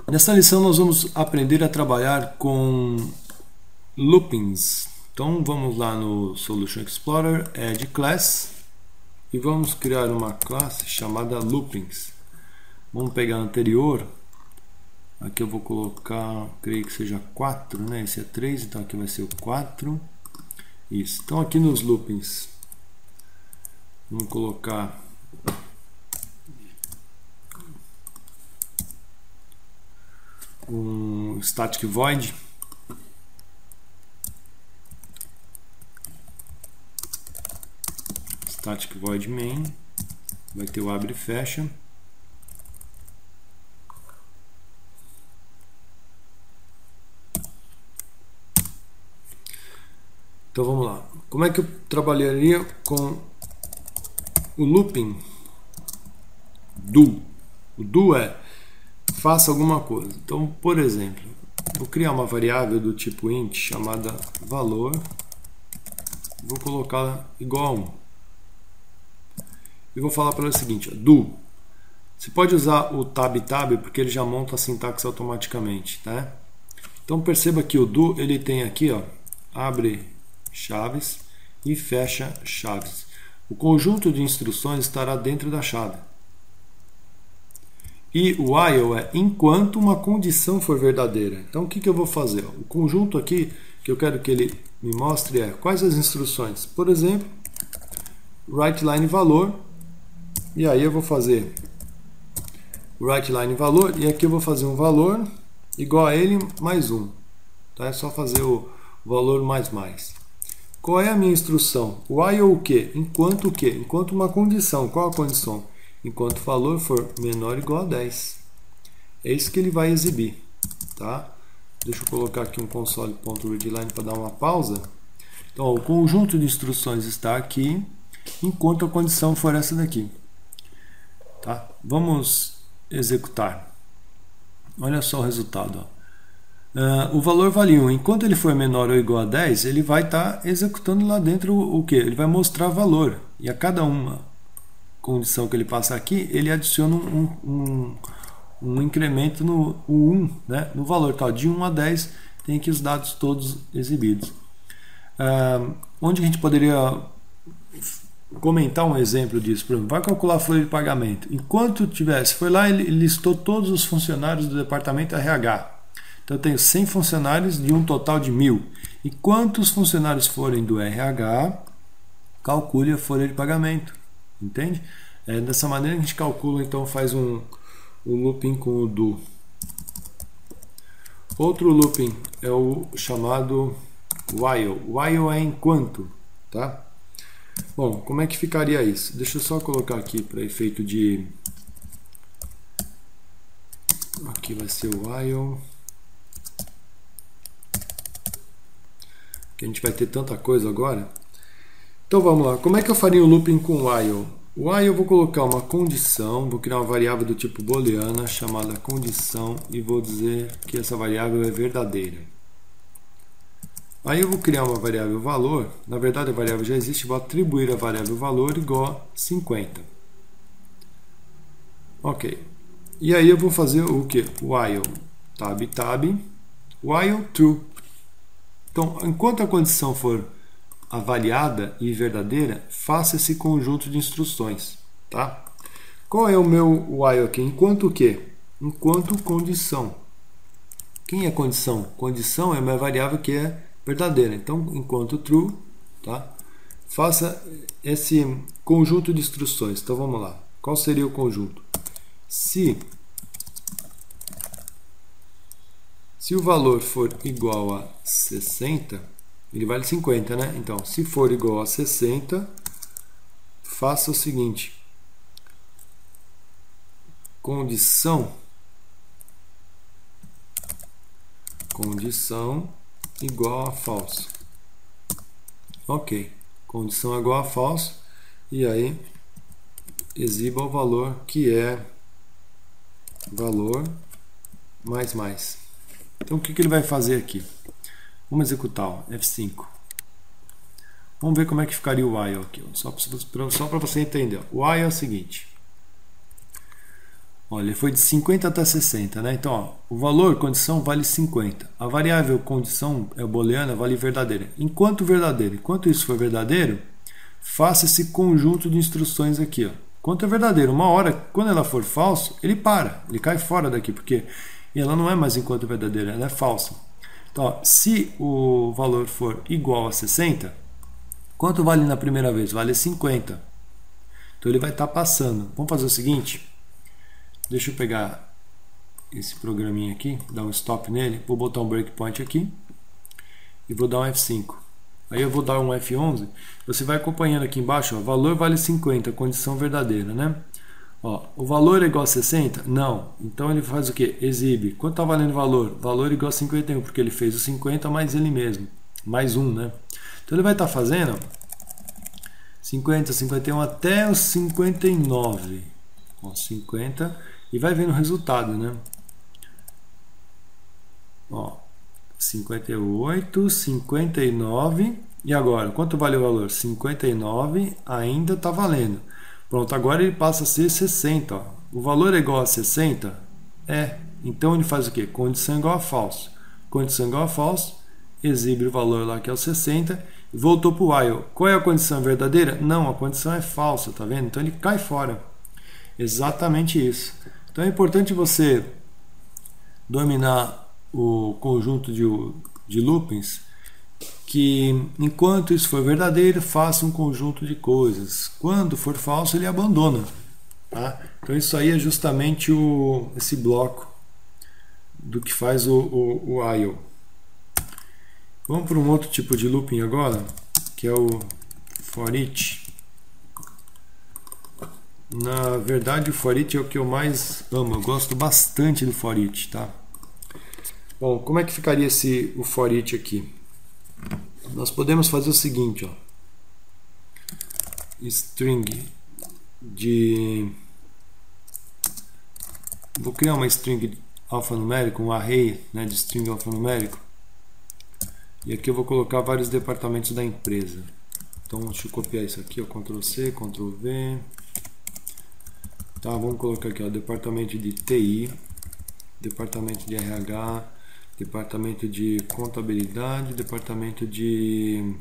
Nessa lição nós vamos aprender a trabalhar com loopings. Então vamos lá no Solution Explorer, Add Class, e vamos criar uma classe chamada loopings. Vamos pegar a anterior, aqui eu vou colocar, creio que seja 4, né? Esse é 3, então aqui vai ser o 4. Isso. Então aqui nos loopings, vamos colocar um static void, main, vai ter o abre e fecha. Então vamos lá. Como é que eu trabalharia com o looping do? O do é faça alguma coisa. Então, por exemplo, vou criar uma variável do tipo int chamada valor, vou colocá-la igual a 1. E vou falar para ela o seguinte, do. Você pode usar o tab porque ele já monta a sintaxe automaticamente, tá? Então perceba que o do ele tem aqui, ó, abre chaves e fecha chaves. O conjunto de instruções estará dentro da chave. E o while é enquanto uma condição for verdadeira. Então o que eu vou fazer? O conjunto aqui que eu quero que ele me mostre é quais as instruções. Por exemplo, writeLine valor. E aí eu vou fazer writeLine valor. E aqui eu vou fazer um valor igual a ele mais 1. Tá? É só fazer o valor mais. Qual é a minha instrução? While o quê? Enquanto o quê? Enquanto uma condição. Qual a condição? Enquanto o valor for menor ou igual a 10. É isso que ele vai exibir. Tá? Deixa eu colocar aqui um console.readline para dar uma pausa. Então, ó, o conjunto de instruções está aqui, enquanto a condição for essa daqui. Tá? Vamos executar. Olha só o resultado. O valor vale 1. Enquanto ele for menor ou igual a 10, ele vai estar executando lá dentro o que? Ele vai mostrar valor. E a cada uma condição que ele passa aqui, ele adiciona um incremento no 1, né? No valor tal, de 1 a 10, tem aqui os dados todos exibidos. Onde a gente poderia comentar um exemplo disso? Por exemplo, vai calcular a folha de pagamento. Enquanto tivesse, foi lá, ele listou todos os funcionários do departamento RH. Então eu tenho 100 funcionários de um total de 1000. E quantos funcionários forem do RH, calcule a folha de pagamento. Entende? Dessa maneira a gente calcula, então faz um looping com o do. Outro looping é o chamado while. While é enquanto. Tá? Bom, como é que ficaria isso? Deixa eu só colocar aqui para efeito de... Aqui vai ser o while. Que a gente vai ter tanta coisa agora. Então vamos lá, como é que eu faria o looping com while? While eu vou colocar uma condição, vou criar uma variável do tipo booleana chamada condição e vou dizer que essa variável é verdadeira. Aí eu vou criar uma variável valor, na verdade a variável já existe, vou atribuir a variável valor igual a 50. Ok, e aí eu vou fazer o que? While tab, while true. Então, enquanto a condição for avaliada e verdadeira, faça esse conjunto de instruções. Tá? Qual é o meu while aqui? Enquanto o quê? Enquanto condição. Quem é condição? Condição é uma variável que é verdadeira. Então, enquanto true, tá? Faça esse conjunto de instruções. Então, vamos lá. Qual seria o conjunto? Se o valor for igual a 60, ele vale 50, né? Então, se for igual a 60, faça o seguinte. Condição igual a false. Ok. Condição igual a false. E aí, exiba o valor que é valor mais. Então, o que ele vai fazer aqui? Vamos executar, ó, F5. Vamos ver como é que ficaria o while aqui, ó. Só para você entender. O while é o seguinte. Olha, ele foi de 50 até 60, né? Então, ó, o valor condição vale 50. A variável condição booleana vale verdadeira. Enquanto verdadeiro, enquanto isso for verdadeiro, faça esse conjunto de instruções aqui, ó. Enquanto é verdadeiro, uma hora, quando ela for falso, ele para, ele cai fora daqui, porque ela não é mais enquanto verdadeira, ela é falsa. Então, ó, se o valor for igual a 60, quanto vale na primeira vez? Vale 50. Então ele vai estar passando. Vamos fazer o seguinte. Deixa eu pegar esse programinha aqui, dar um stop nele, vou botar um breakpoint aqui e vou dar um F5. Aí eu vou dar um F11, você vai acompanhando aqui embaixo, ó, valor vale 50, condição verdadeira, né? Ó, o valor é igual a 60? Não. Então ele faz o que? Exibe. Quanto está valendo o valor? Valor igual a 51, porque ele fez o 50 mais ele mesmo, mais 1, né? Então ele vai estar fazendo 50, 51 até os 59. Ó, 50 e vai vendo o resultado, né? Ó, 58, 59 e agora, quanto vale o valor? 59 ainda está valendo. Pronto, agora ele passa a ser 60. Ó. O valor é igual a 60? É. Então ele faz o quê? Condição igual a falso. Condição igual a falso, exibe o valor lá que é o 60 e voltou para o while. Qual é a condição verdadeira? Não, a condição é falsa, tá vendo? Então ele cai fora. Exatamente isso. Então é importante você dominar o conjunto de loopings que, enquanto isso for verdadeiro, faça um conjunto de coisas. Quando for falso, ele abandona. Tá? Então isso aí é justamente esse bloco do que faz o while. Vamos para um outro tipo de looping agora, que é o for each. Na verdade, o for each é o que eu mais amo. Eu gosto bastante do for each, tá? Bom, como é que ficaria o for each aqui? Nós podemos fazer o seguinte, ó. String de... Vou criar uma string alfanumérico, um array, né, de string alfanumérico. E aqui eu vou colocar vários departamentos da empresa. Então, deixa eu copiar isso aqui, ó, Ctrl C, Ctrl V. Tá, vamos colocar aqui, ó, departamento de TI, departamento de RH, departamento de contabilidade, departamento de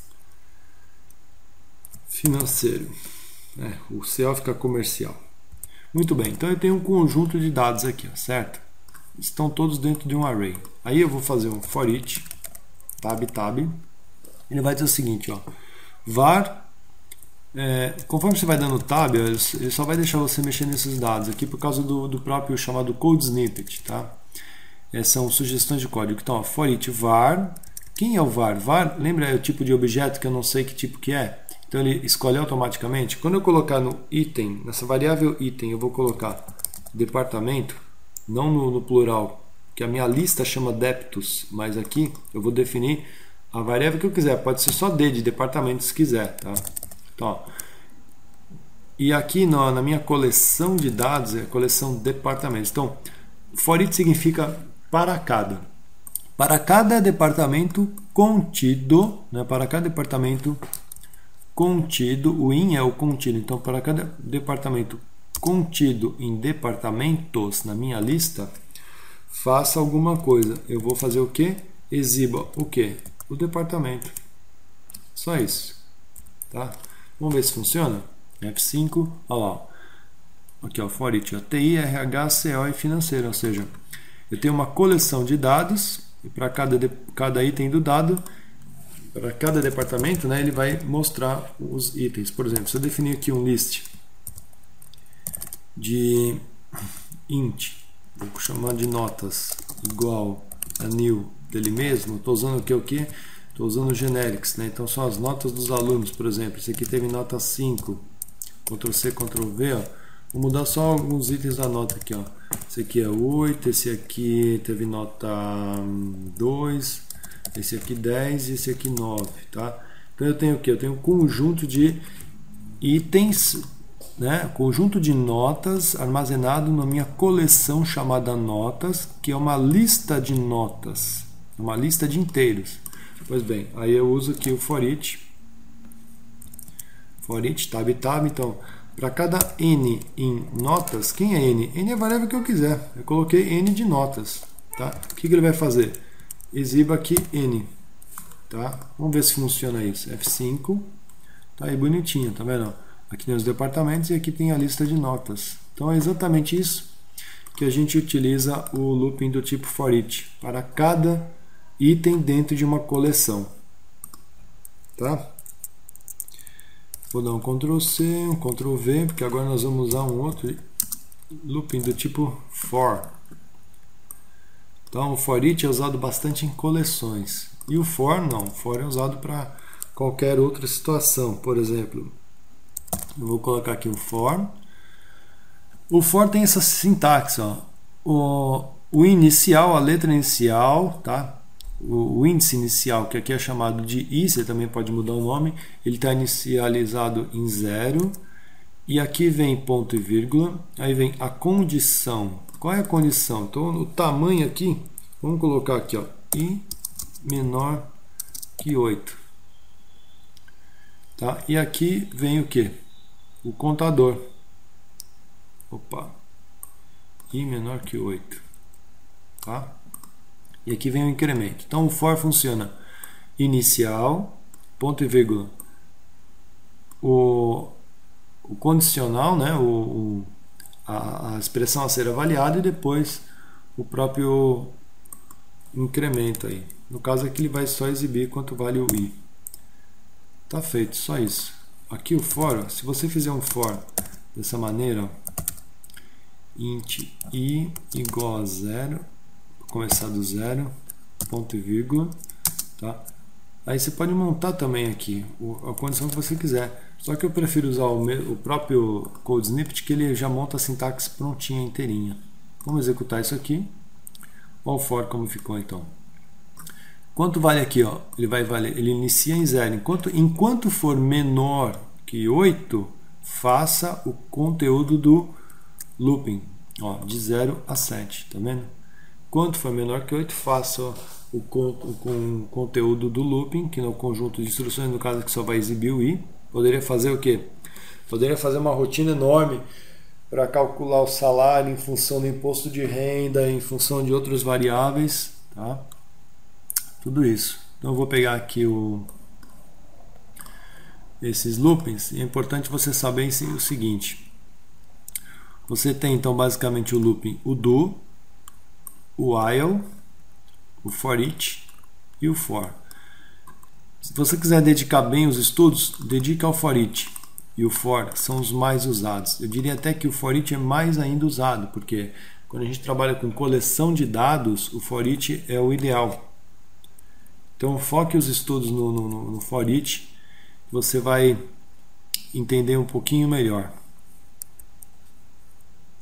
financeiro. O CO fica comercial. Muito bem, então eu tenho um conjunto de dados aqui, ó, certo? Estão todos dentro de um array. Aí eu vou fazer um for each, tab, ele vai dizer o seguinte, ó, var, conforme você vai dando tab, ele só vai deixar você mexer nesses dados aqui por causa do próprio chamado code snippet, tá? São sugestões de código. Então, ó, for each var, quem é o var? Var, lembra, é o tipo de objeto que eu não sei que tipo que é? Então ele escolhe automaticamente. Quando eu colocar no item, nessa variável item, eu vou colocar departamento, não no plural, que a minha lista chama deptus, mas aqui eu vou definir a variável que eu quiser. Pode ser só D de departamento se quiser, tá? Então, ó, e aqui na minha coleção de dados é a coleção departamentos. Então, for each significa para cada. Para cada departamento contido, né? Para cada departamento contido, o in é o contido, então para cada departamento contido em departamentos na minha lista, faça alguma coisa. Eu vou fazer o que? Exiba o que? O departamento. Só isso. Tá? Vamos ver se funciona? F5, olha lá. Aqui, ó, for each, TI, RH, CO e financeiro, ou seja, eu tenho uma coleção de dados e para cada item do dado, para cada departamento, né, ele vai mostrar os itens. Por exemplo, se eu definir aqui um list de int, vou chamar de notas igual a new dele mesmo, estou usando o que? Estou usando generics, né? Então são as notas dos alunos, por exemplo. Esse aqui teve nota 5, Ctrl C, Ctrl V, ó. Vou mudar só alguns itens da nota aqui, ó. Esse aqui é 8, esse aqui teve nota 2, esse aqui 10 e esse aqui 9, tá? Então eu tenho o que? Eu tenho um conjunto de itens, né? Conjunto de notas armazenado na minha coleção chamada notas, que é uma lista de notas, uma lista de inteiros. Pois bem, aí eu uso aqui o for each, tab, então para cada n em notas, quem é n? N é a variável que eu quiser. Eu coloquei n de notas. Tá? O que ele vai fazer? Exiba aqui n. Tá? Vamos ver se funciona isso. F5. Tá aí bonitinho, tá vendo? Aqui tem os departamentos e aqui tem a lista de notas. Então é exatamente isso que a gente utiliza o looping do tipo for each para cada item dentro de uma coleção. Tá? Vou dar um Ctrl C, um Ctrl V, porque agora nós vamos usar um outro looping do tipo for. Então o for each é usado bastante em coleções. E o for não, o for é usado para qualquer outra situação. Por exemplo, eu vou colocar aqui o for. O for tem essa sintaxe, ó. O inicial, a letra inicial, tá? O índice inicial, que aqui é chamado de i, você também pode mudar o nome, ele está inicializado em 0. E aqui vem ponto e vírgula, aí vem a condição. Qual é a condição? Então, o tamanho aqui, vamos colocar aqui, ó, i menor que 8. Tá? E aqui vem o que? O contador. Opa, i menor que 8. Tá? E aqui vem o incremento. Então o for funciona inicial, ponto e vírgula, o condicional, né, a expressão a ser avaliada e depois o próprio incremento aí. No caso aqui ele vai só exibir quanto vale o i. Tá feito, só isso. Aqui o for, se você fizer um for dessa maneira, int i igual a 0, começar do 0, ponto e vírgula, tá? Aí você pode montar também aqui a condição que você quiser. Só que eu prefiro usar o próprio code snippet, que ele já monta a sintaxe prontinha, inteirinha. Vamos executar isso aqui. Olha o for como ficou então. Quanto vale aqui? Ó? Ele vai valer, ele inicia em 0. Enquanto for menor que 8, faça o conteúdo do looping, ó, de 0 a 7, tá vendo? Quanto for menor que 8, faça o conteúdo do looping, que é o conjunto de instruções, no caso que só vai exibir o i. Poderia fazer o quê? Poderia fazer uma rotina enorme para calcular o salário em função do imposto de renda, em função de outras variáveis, tá? Tudo isso. Então eu vou pegar aqui esses loopings, e é importante você saber o seguinte. Você tem então basicamente o looping, o do, o while, o for each e o for. Se você quiser dedicar bem os estudos, dedica ao for each e o for são os mais usados. Eu diria até que o for each é mais ainda usado, porque quando a gente trabalha com coleção de dados, o for each é o ideal. Então foque os estudos no for each, você vai entender um pouquinho melhor.